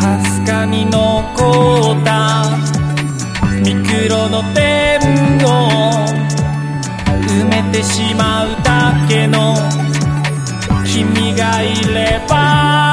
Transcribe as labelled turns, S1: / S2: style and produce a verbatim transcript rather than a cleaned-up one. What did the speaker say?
S1: すかに残ったミクロの点を埋めてしまうだけの君がいれば